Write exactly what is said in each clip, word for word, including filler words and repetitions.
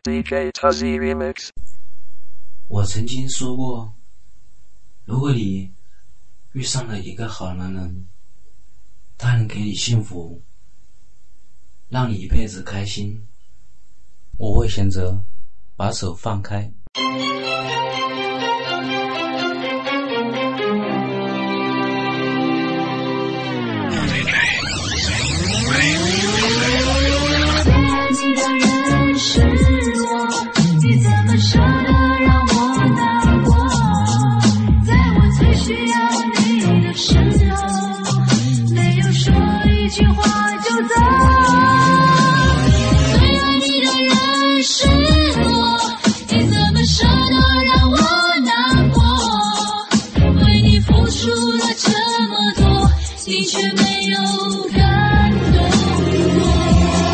D J Tuzzy Remix。 我曾经说过，如果你遇上了一个好男人，他能给你幸福，让你一辈子开心，我会选择把手放开。 是我，你怎么舍得让我难过？在我最需要你的时候，没有说一句话就走。最爱你的人是我，你怎么舍得让我难过？为你付出了这么多，你却没有感动我。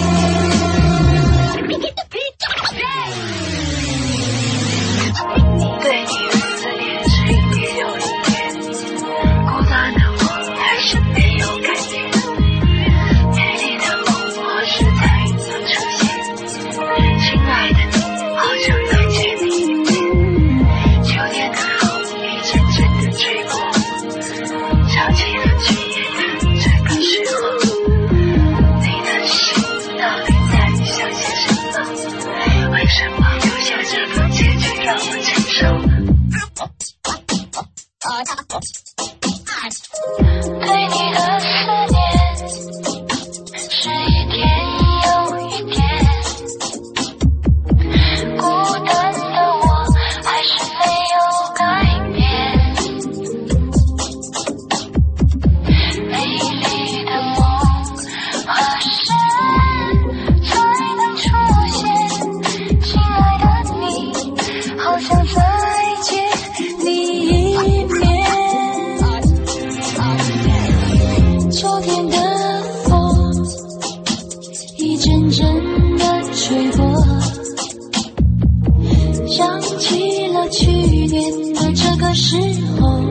对你的思念是一天又一天，孤单的我还是没有改变，美丽的梦何时才能出现？亲爱的你，好想再见你一面。秋天的风一阵阵的吹过，想起了去年的这个时候，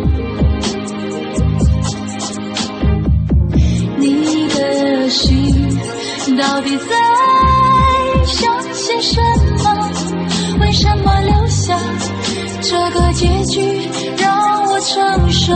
你的心到底在想些什么？为什么留下这个结局让我承受？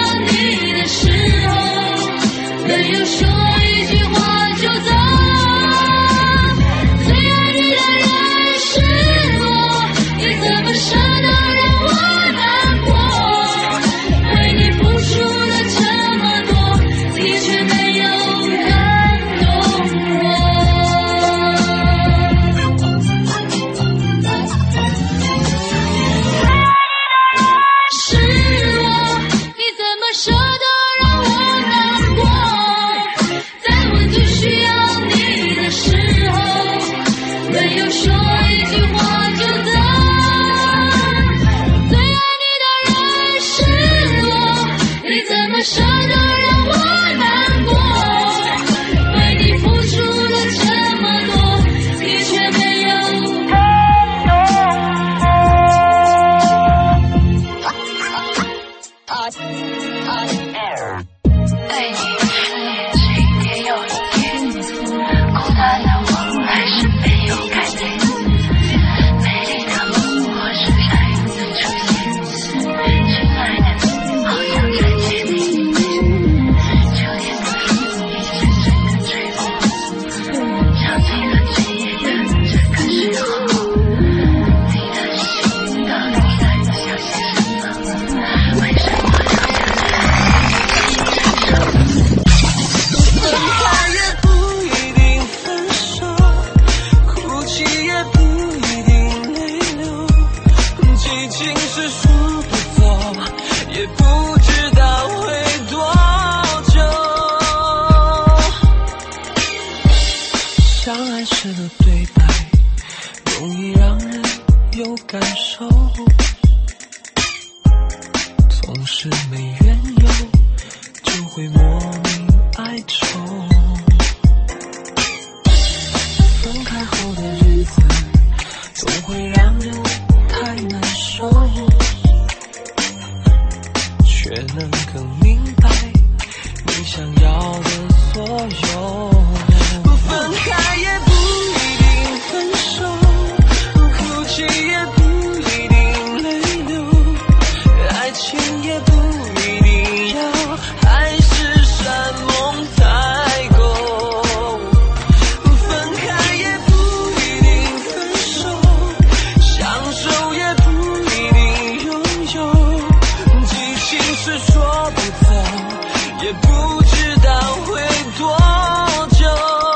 没有说一句话就走。 情是说不走，也不知道会多久。相爱时的对白，容易让人有感受，总是没缘由，就会莫名哀愁。分开后的日子，总会让人太难受，却能更明白你想要的所有。分开也不一定分手，哭泣也不一定泪流，爱情也不一定要海誓山盟才够。分开也不一定分手，享受也不一定拥有，激情是说不走，也不知道会多久。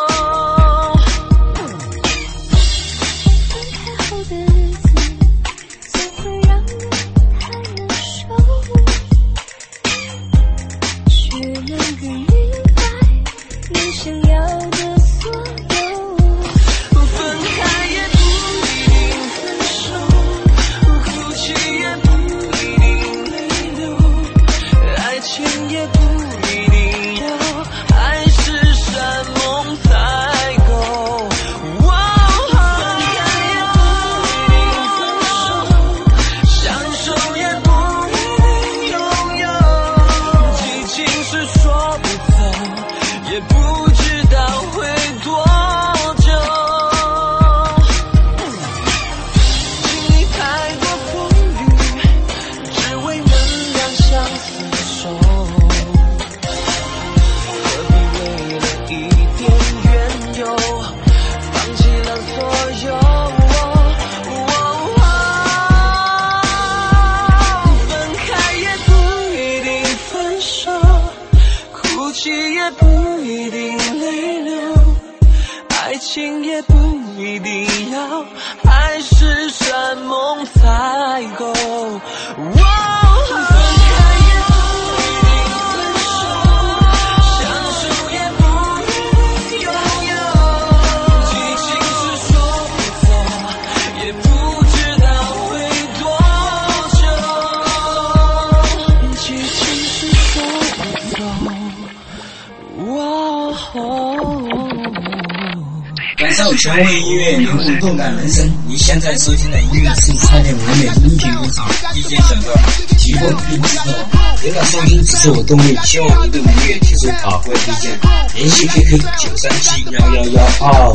感受权威音乐，灵魂动感人生。你现在收听的音乐是差点完美音频工厂 D J 小哥提供并制作。您的收听只是我动力，希望你对音乐提出宝贵意见。联系 Q Q 九三七幺幺幺二五。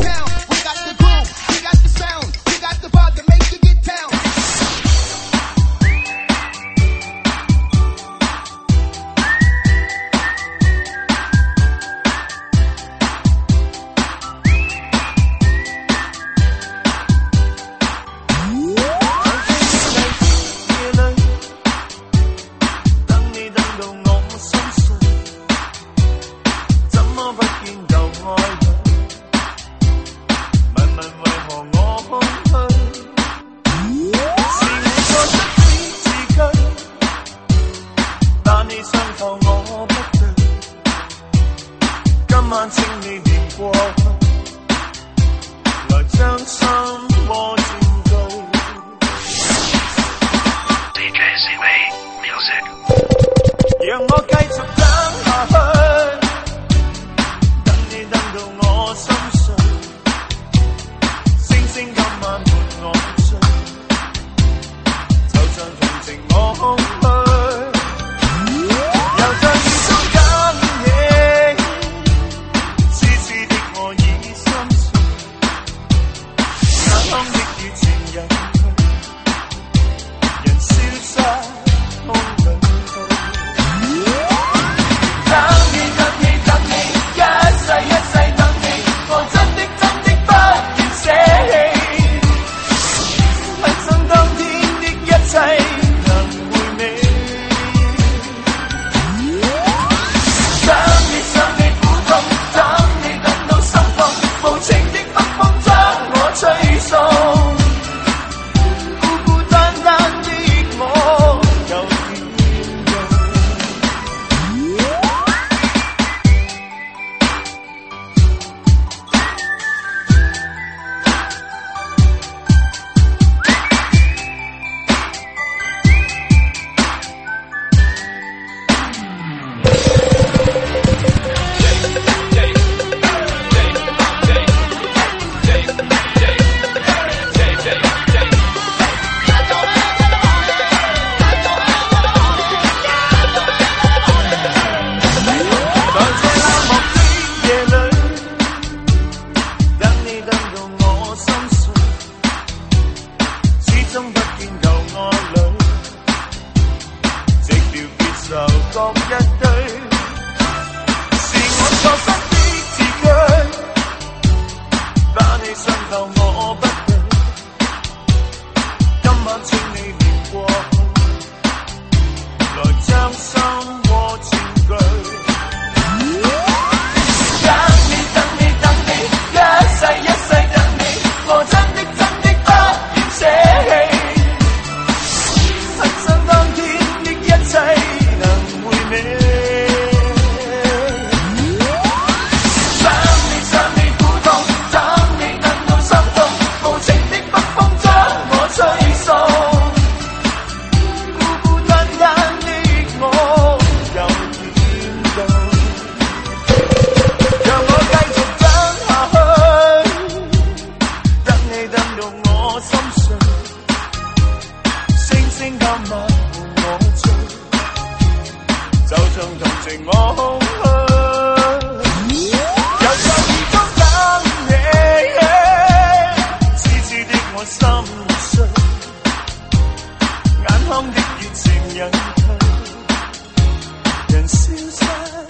為我去，又再雨中等你，痴痴的我心碎，眼眶的熱情隱退，人消失。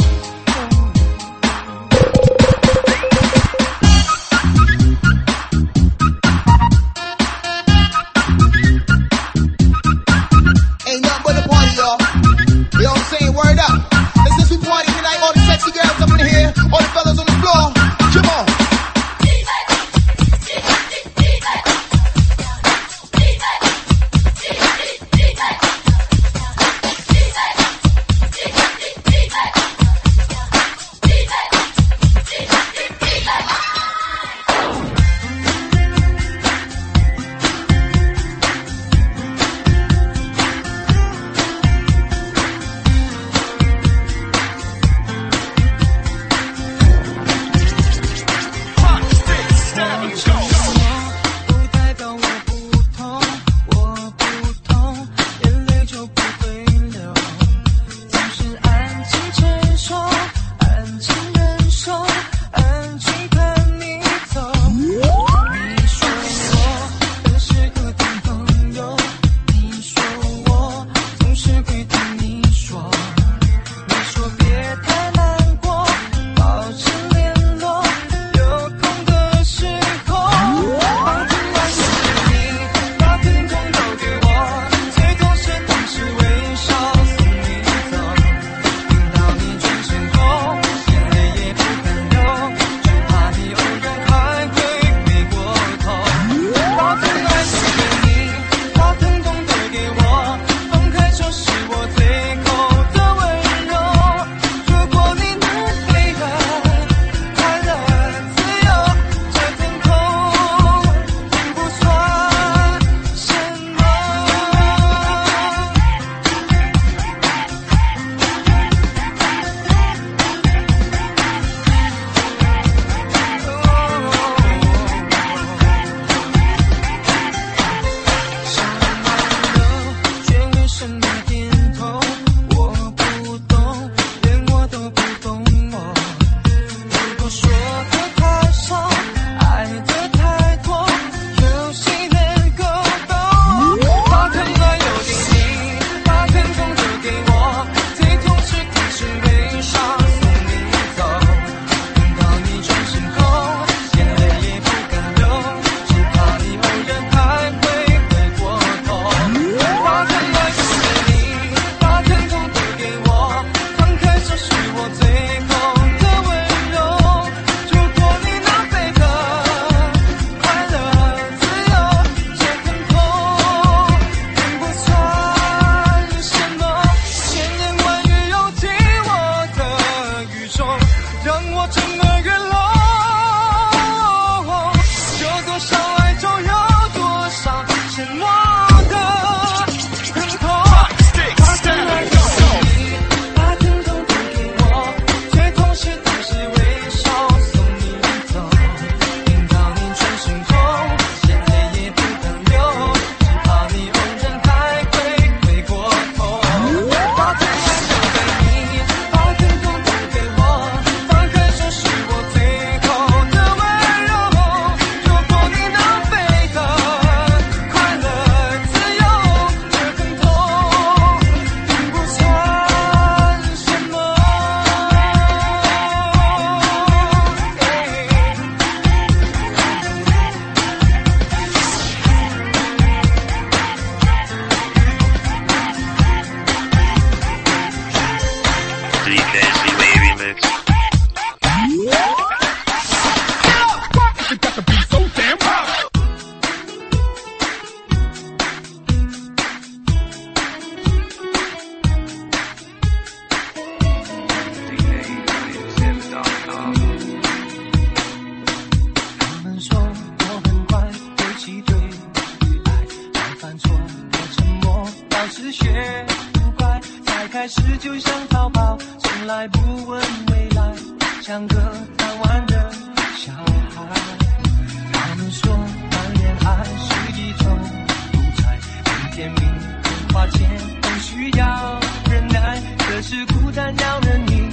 开始就想逃跑，从来不问未来，像个贪玩的小孩。他们说谈恋爱是一种独裁，很甜蜜，很花钱，很需要忍耐，可是孤单让人迷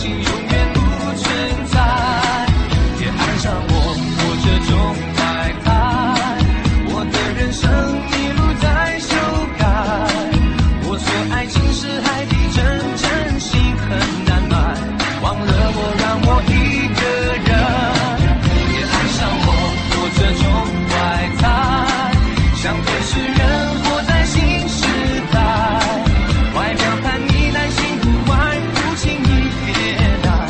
情永远不存在。别爱上我，我这种坏态，我的人生一路在修改。我说爱情是海底针，真心很难买，忘了我，让我一个人。别爱上我，我这种坏态，像电视人活在新时代，外表叛逆，内心不坏，不轻易迭代。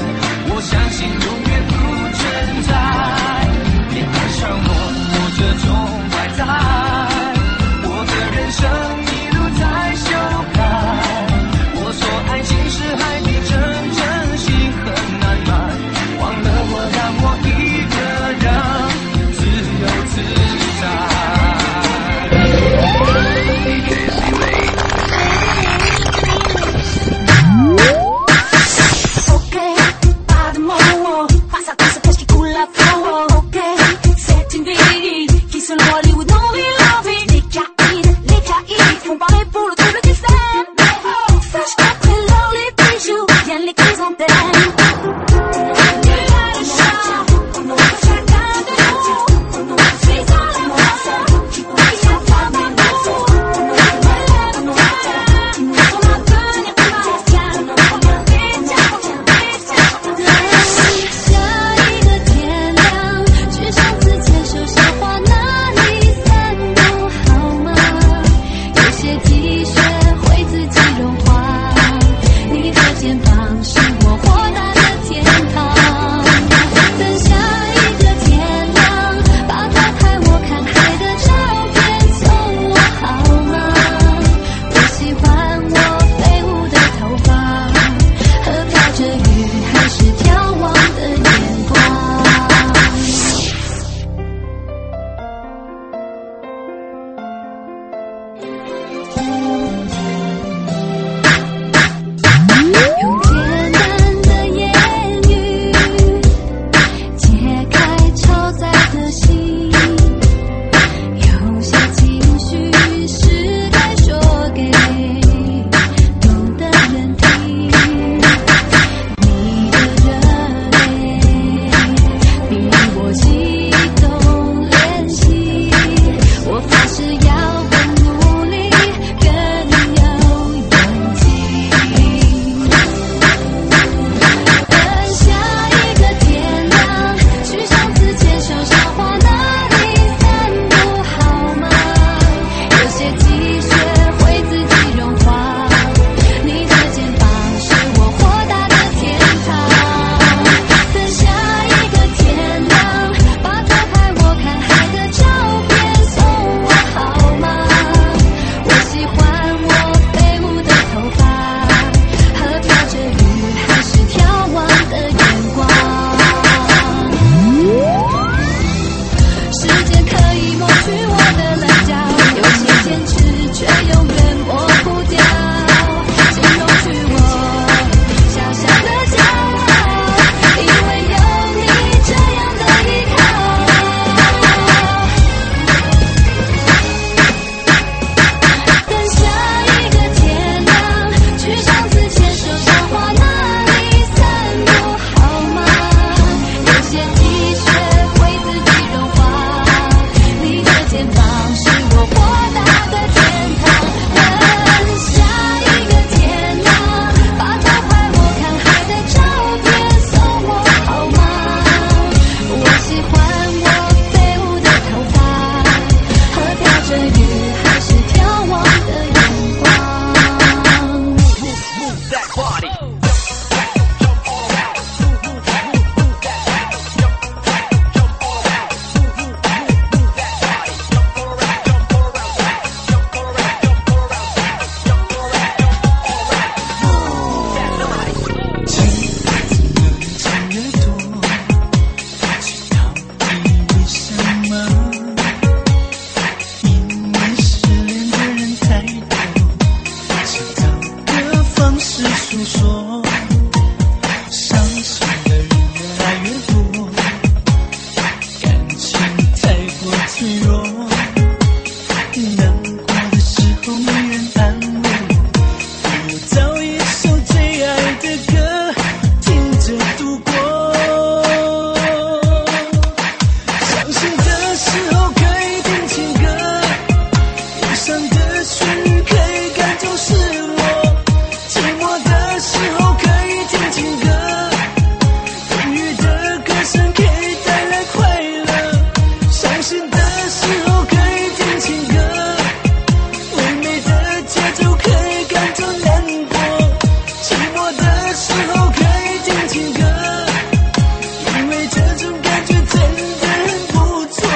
时候可以听情歌，因为这种感觉真的很不错。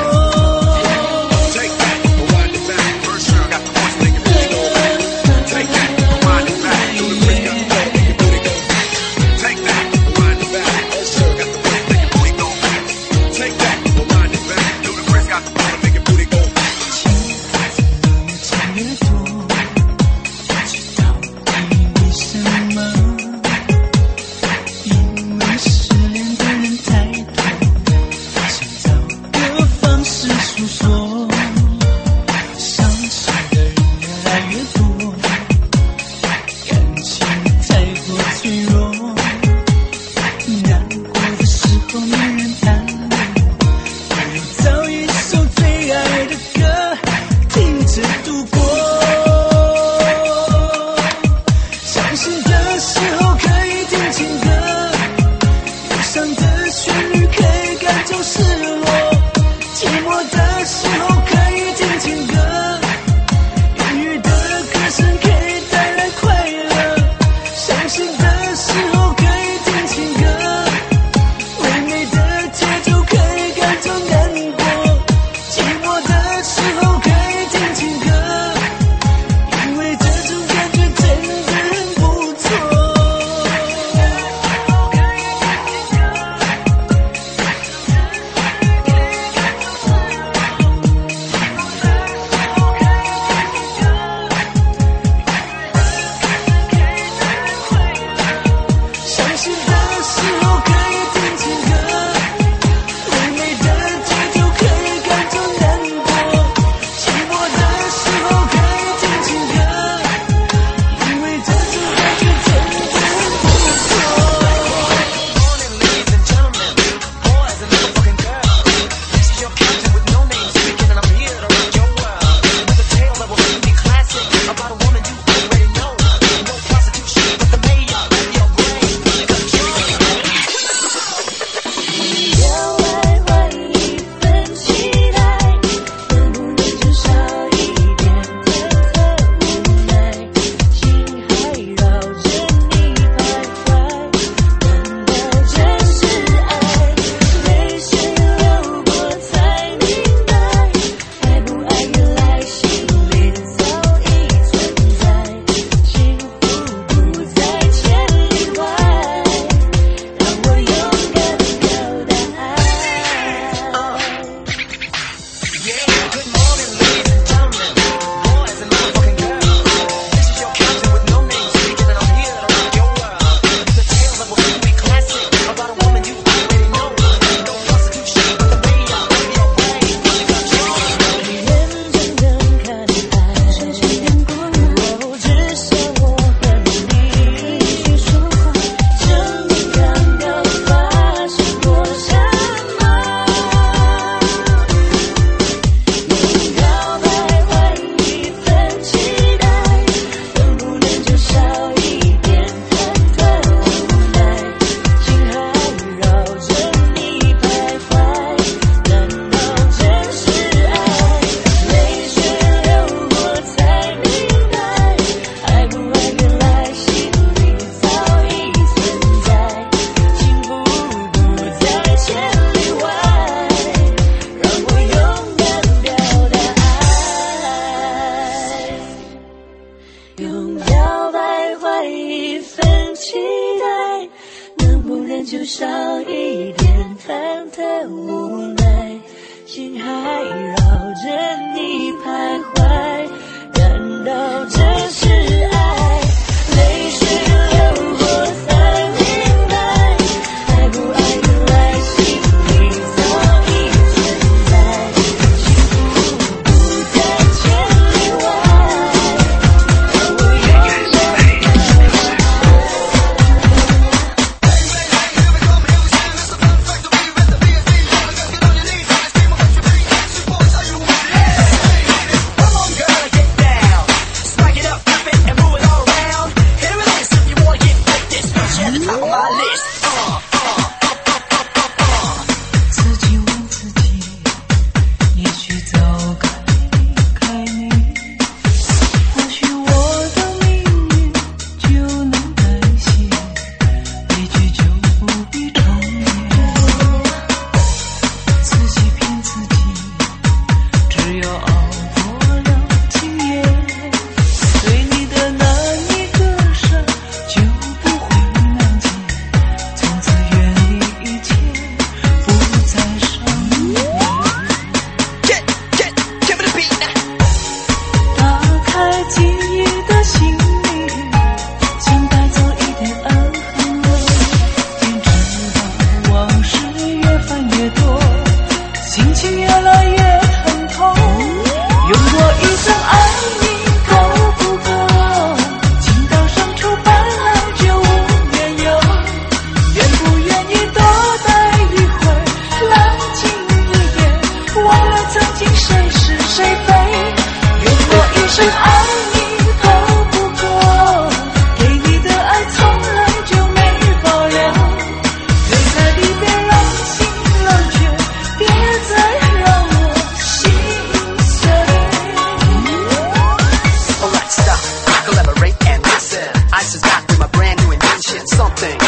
就少一点忐忑无奈，心还绕着你徘徊，难道这是爱？泪水流过才明白，爱不爱原来心里早已存在，幸福不在千里外，让我永远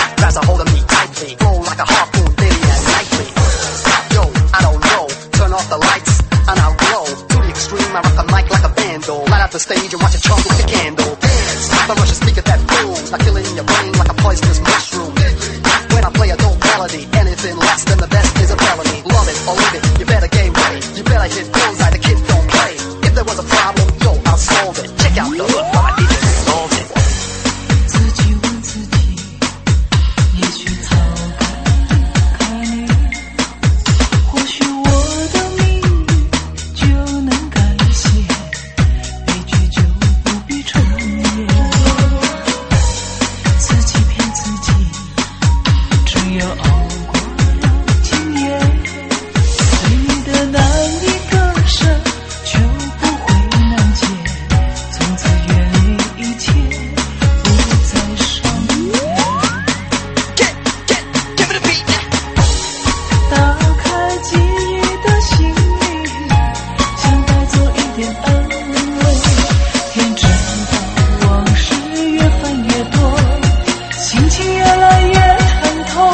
grabs a hold of me tightly, flow like a harpoon daily and nightly. Yo, I don't know, turn off the lights and I'll glow. To the extreme, I rock the mic like a vandal. Light up the stage and watch it charge like a candle. Dance, the Russian speaker that fools, not killing your brain like a poisonous mushroom. When I play a dope melody, anything less than the best is a felony. Love it or leave it, you better get ready. You better hit bullseye, the kids don't play. If there was a problem, yo, I'll solve it. Check out the hood while I D J resolve it. 自己问自己，也许逃开你，或许我的命运就能改写，悲剧就不必重演。自己骗自己，只要熬过了今夜，对你的那一个舍就不会难解，从此远离一切，不再伤悲。打开记忆的行李，想带走一点安慰，天知道往事越翻越多，心情越来越疼痛。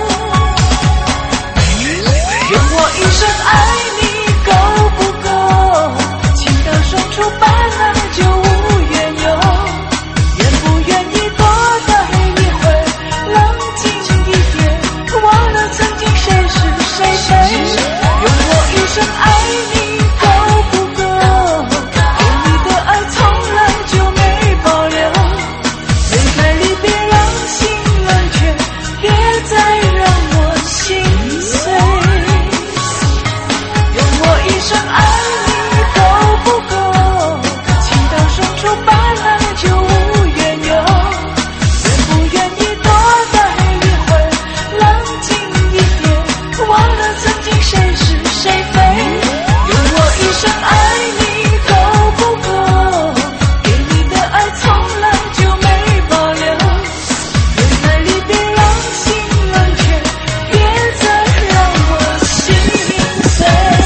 愿我一生爱你够不够？情到深处本来就无缘由，愿不愿意多待一会，冷静一点，忘了曾经谁是谁非。愿我一生爱你够不够？给你的爱从来就没保留，分开离别让心冷却，别再让我心碎。愿我一生爱你够不够？情到深处本来就无缘由，愿不愿意多待一会，冷静一点，忘了曾经谁是谁非。愿我一生爱你够不够？给你的爱从来就没保留，分开离别让心冷却，别再让我心碎。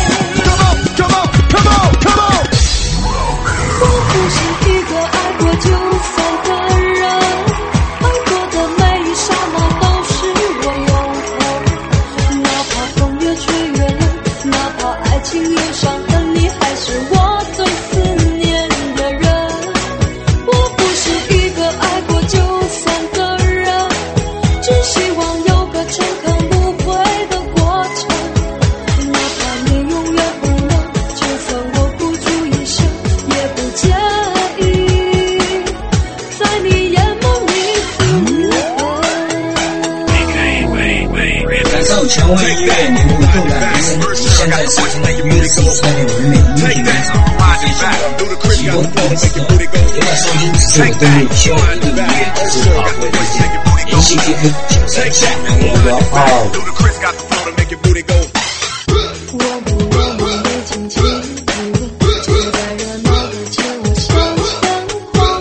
我不是一个爱过就散的人，爱过的每一刹那都是我永恒。哪怕风越吹越冷，哪怕爱情有伤痕，你还是我最思念的人。我不是一个爱过就散的人，只希望有个诚恳无悔的过程。哪怕你永远不能，就算我付出一生，也不介意在你眼眸里浮沉。 感受前卫音乐，领悟动感人生。你现在收听的音乐是穿越唯美音频原厂，提供并制作。您的收听是我动力，希望你对音乐只是宝贵的意见。联系 Q Q 九三七两幺幺二二五。 我不愿你被轻轻一吻，就在热闹的街我想象狂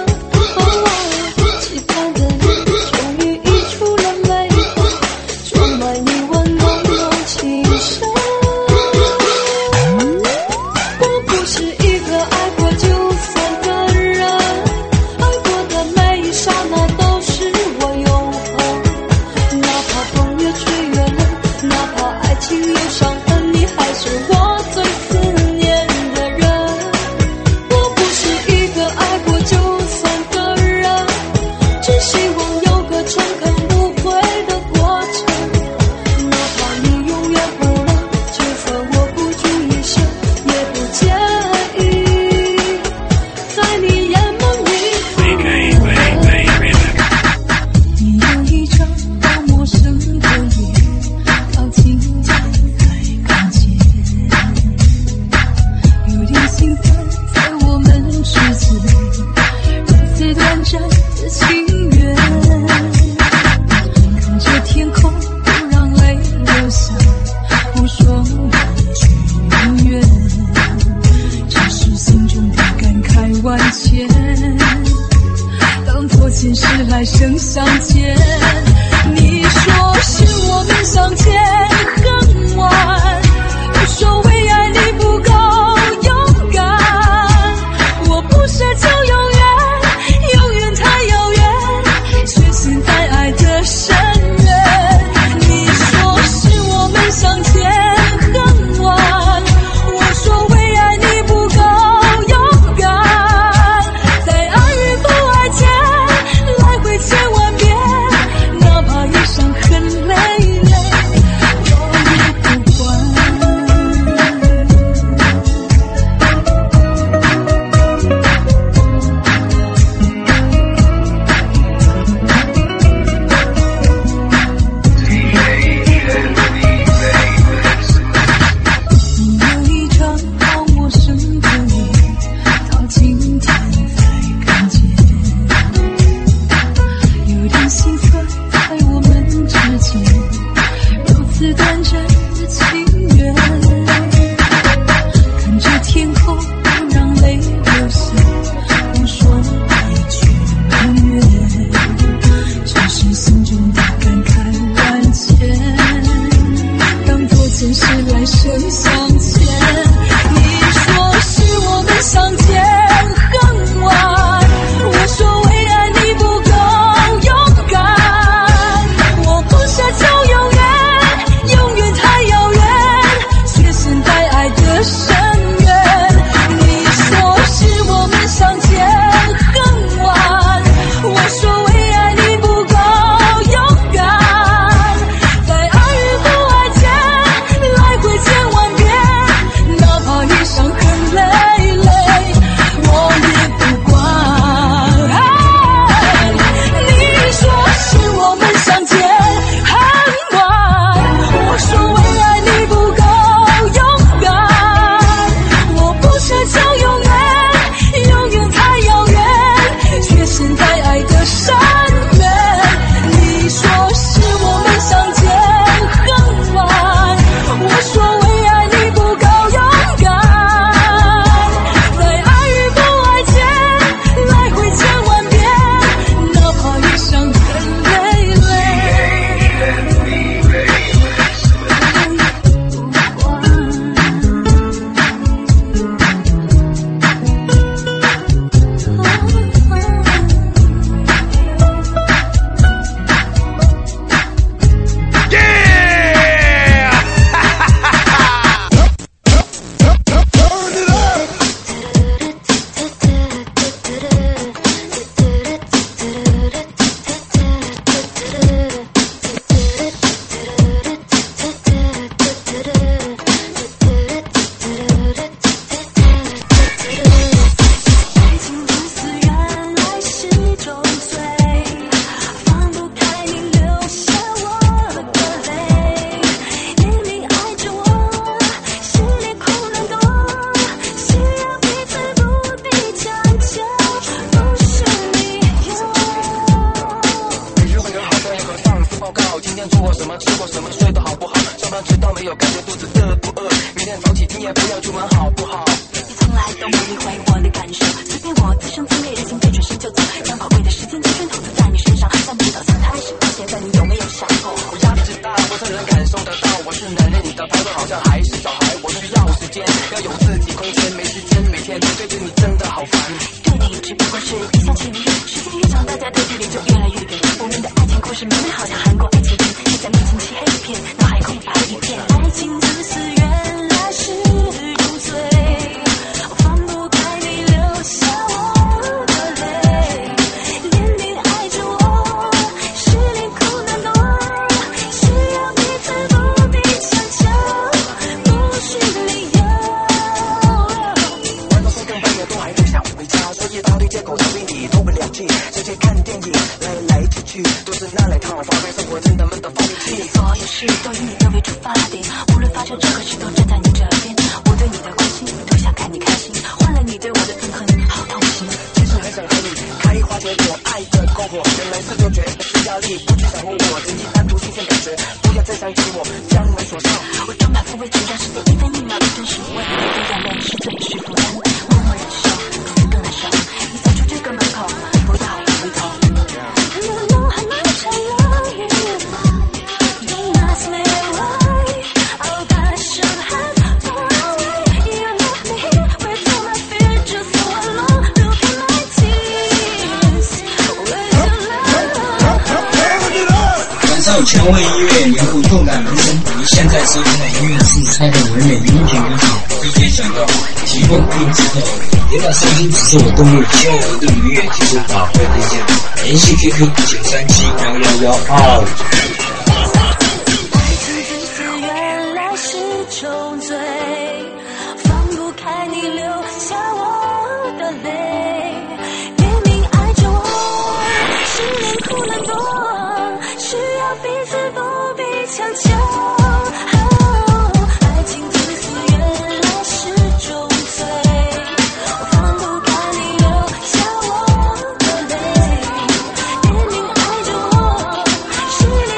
欢，期盼的你终于溢出了泪光，窗外你我浓浓情深。我不是一个爱过就散的人，爱过的每一刹那都是我永恒。哪怕风越吹越冷，哪怕爱情间，如此短暂的情缘，看着天空让泪流下，我说一句永远，只是心中的感慨万千，当作前世来生相欠。你说是我们相见恨晚，我说为爱你不够勇敢，我不奢求永远，永远太遥远，却陷在爱的深渊。你说是我们相见恨晚，我说为爱你不够勇敢，在爱与不爱间来回千万遍，哪怕一生很累累，我也不管。你说是我们相见恨晚，我说为爱你不够勇敢，我不奢求永远，永远太遥远，却陷在爱的深渊。你说是我们相见恨晚，我说为爱你不够勇敢，在爱与不爱间来回千万遍，哪怕一生很累前卫音乐，联合动感人生。你现在收听的音乐是蔡的唯美音频歌手 D J 小哥提供并制作。您的收听只是我动力，希望我的音乐技术宝贵推荐。联系 Q Q 九三七幺幺幺二。 爱情只是原来是种罪，放不开你留下我的泪，明明爱着我，是冷酷冷漠，需要彼此不必强求。爱情自私原来是种罪，我放不开你留下我的泪，明明爱着我，是连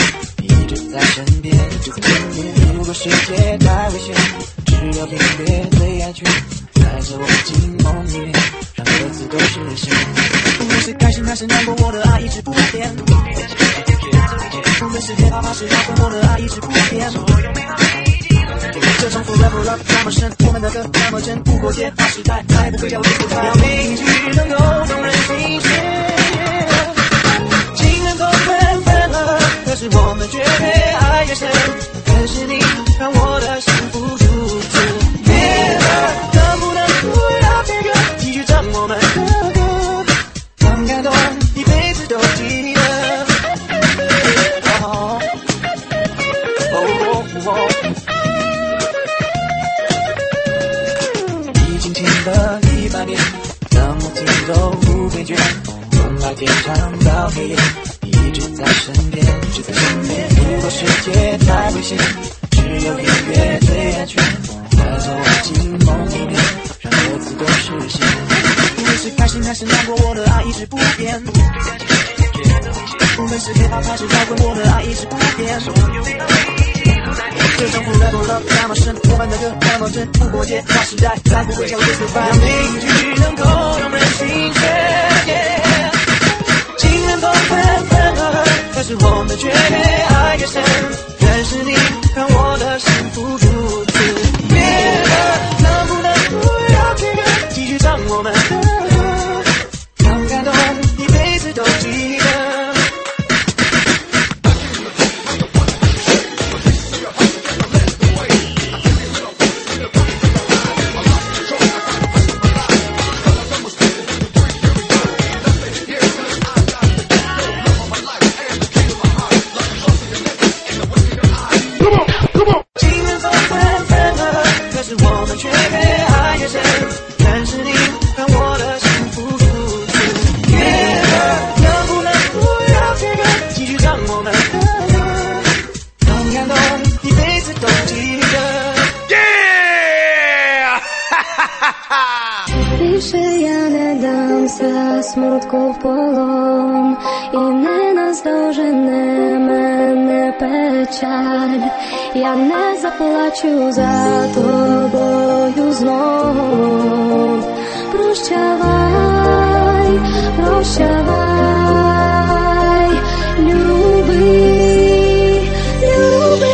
一直在身边，就在身边。如果世界太危险，只有音乐最安全，带着我进梦里面，让各自都实现。无论是开心还是难过，我的爱一直不变。无论是害怕还是摇滚，我的爱一直不变。这种 forever love 那么深，我们的歌那么真，不过界划时代，再不会掉进不开。每一句能够动人心弦，情人都纷纷了，可是我们却越爱越深。可是你让我的幸福如此别了，能不能不要这个继续唱我们的歌，让感动一辈子都记得。哦哦哦哦了一百年，怎么听都不会倦，从来天长到黑夜，一直在身边，一直在身边。如果世界太危险，只有音乐最安全，带着我进梦里面，让各自都实现。无论是开心还是难过，我的爱一直不变。无论是害怕还是摇滚，我的爱一直不变。这种 forever love 那么深，我们的歌那么真，不过界划时代，再不会叫 goodbye。让每一句能够动人心弦， yeah。 情人都纷纷了，可是我们却越爱越深。认识你让我的幸福如此别了，能不能不要这个继续唱我们的歌，让感动一辈子都记得。 Більше я не дамся смутку в полон, і не наздожене мене печаль. Я не заплачу за тобою знов. Прощавай, прощавай, люби, люби.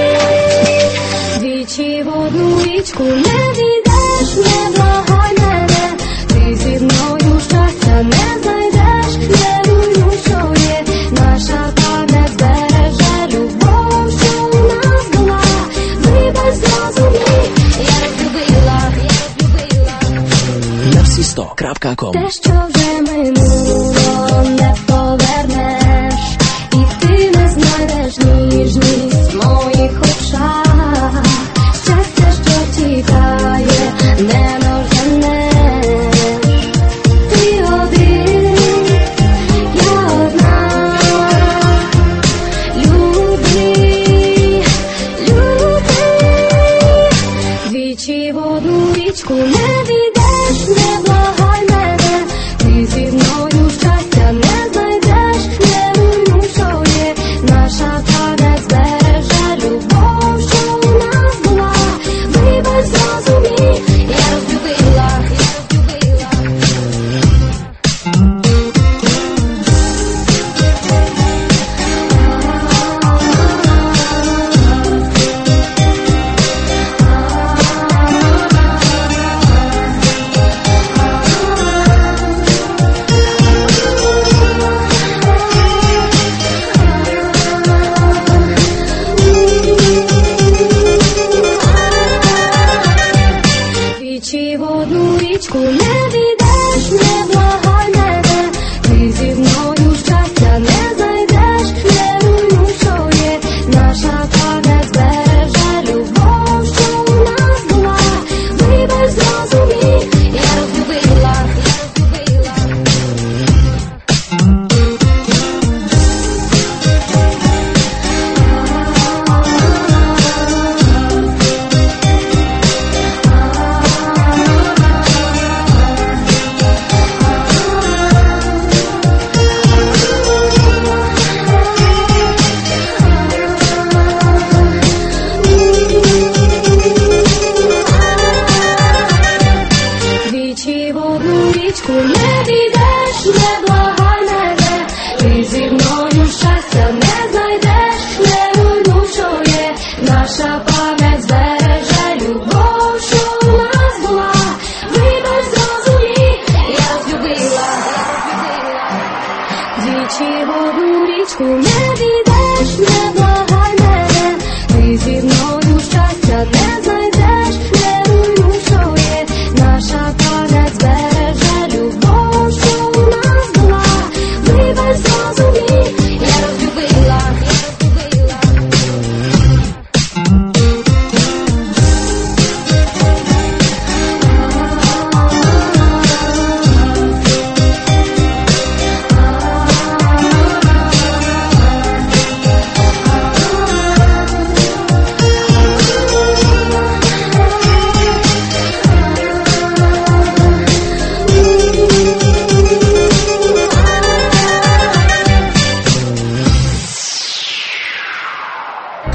Двічі в одну річку не війдеш, не благай мене. Ти зі мною щастя не знайдеш, не руйнуй, що є. Наша пам'ять збереже любов, що у нас була. Ми без розумі, я розлюбила, я розлюбила. Narcisto крапка ком. Те, що вже минуло, не повернеш, і ти не знайдеш ніжність в моїх очах. Щастя, що тікає, не ноженеш. Ти один, я одна. Люби, люби. Двічі в одну річку не війдеш, не благай мене. Ти зі мною щастя не знайдеш, не руйнуй, що є. Наша пам'ять збереже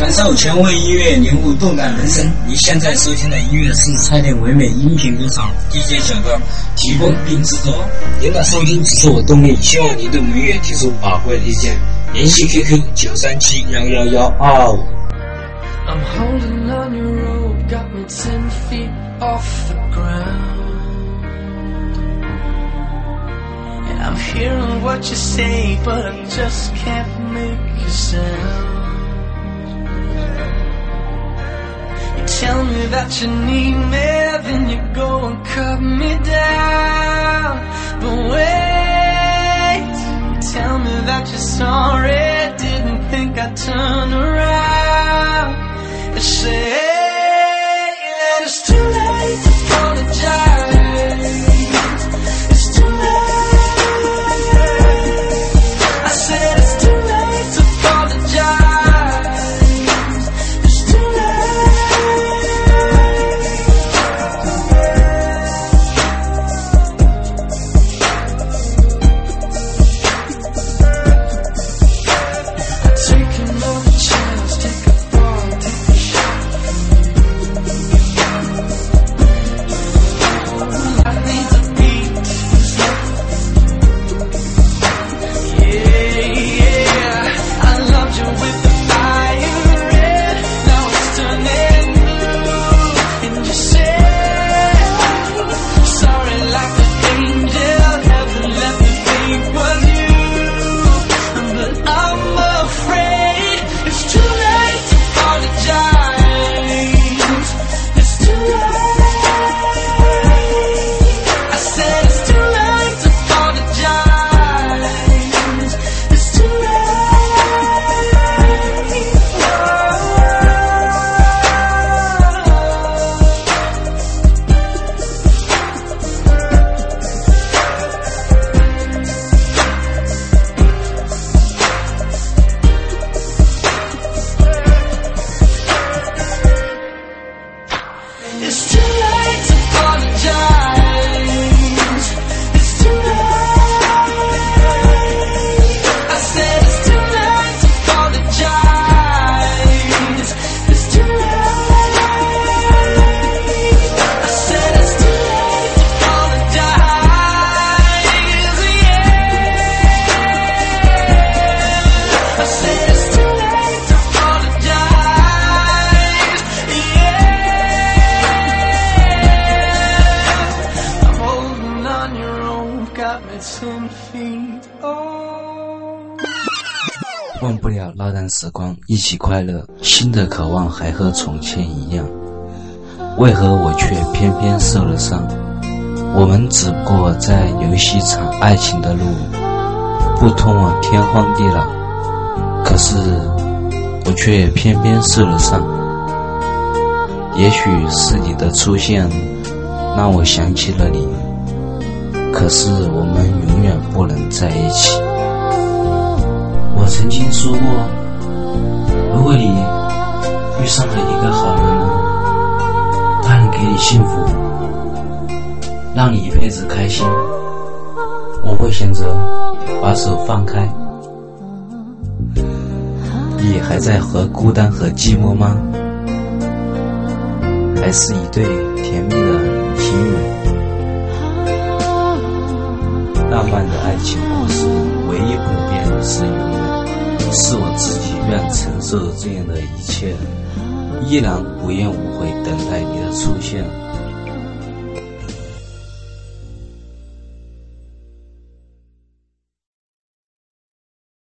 感受前卫音乐，领悟动感人生。你现在收听的音乐是蔡点唯美音频歌手 D J 小哥提供并制作。您的收听只是我动力，希望您对音乐提出宝贵的意见。联系 Q Q 九三七幺幺幺二五。 I'm holding on your rope, got me ten feet off the ground. And I'm hearing what you say, but I just can't make a sound. You tell me that you need me, then you go and cut me down. But wait, you tell me that you're sorry, didn't think I'd turn around. You say that it's too late to apologize. It's too late. I said it's too late to apologize. It's too late. Taking another chance, take a fall, take a shot. I need to beat. Yeah, yeah. I loved you with the fire red. Now it's turning blue. And you say sorry like an angel. Heaven let me think was you. But I'm afraid it's too late to apologize. It's too late. I said it's too late to apologize. It's too late. It's too late to apologize. It's too late. I said it's too late to apologize. It's too late. I said it's too late to apologize. Yeah. I said it's too late to apologize. Yeah. I'm holding on your rope, got me ten feet off. 忘不了那段时光，一起快乐，新的渴望还和从前一样，为何我却偏偏受了伤？我们只不过在游戏场，爱情的路不通往天荒地老，可是我却偏偏受了伤。也许是你的出现让我想起了你，可是我们永远不能在一起。我曾经说过，如果你遇上了一个好男人，他能给你幸福，让你一辈子开心，我会选择把手放开。你还在和孤单和寂寞吗？还是一对甜蜜的情侣？浪漫的爱情故事，唯一不变的是永远，是我自己愿承受这样的一切，依然无怨无悔等待你的出现。